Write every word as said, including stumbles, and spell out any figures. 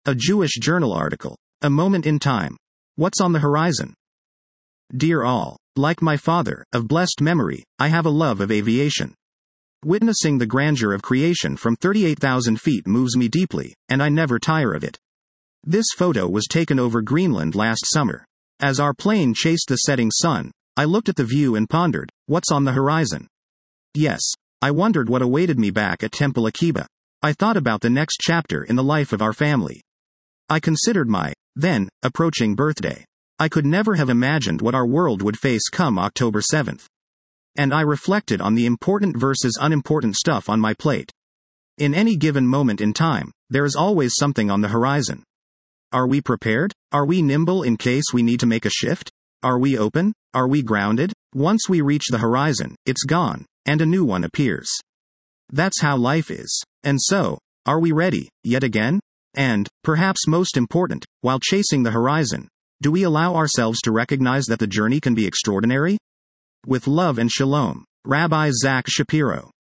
A Jewish journal article. A moment in time. What's on the horizon? Dear all, like my father, of blessed memory, I have a love of aviation. Witnessing the grandeur of creation from thirty-eight thousand feet moves me deeply, and I never tire of it. This photo was taken over Greenland last summer. As our plane chased the setting sun, I looked at the view and pondered, what's on the horizon? Yes, I wondered what awaited me back at Temple Akiba. I thought about the next chapter in the life of our family. I considered my, then, approaching birthday. I could never have imagined what our world would face come October seventh. And I reflected on the important versus unimportant stuff on my plate. In any given moment in time, there is always something on the horizon. Are we prepared? Are we nimble in case we need to make a shift? Are we open? Are we grounded? Once we reach the horizon, it's gone, and a new one appears. That's how life is. And so, are we ready, yet again? And, perhaps most important, while chasing the horizon, do we allow ourselves to recognize that the journey can be extraordinary? With love and shalom, Rabbi Zach Shapiro.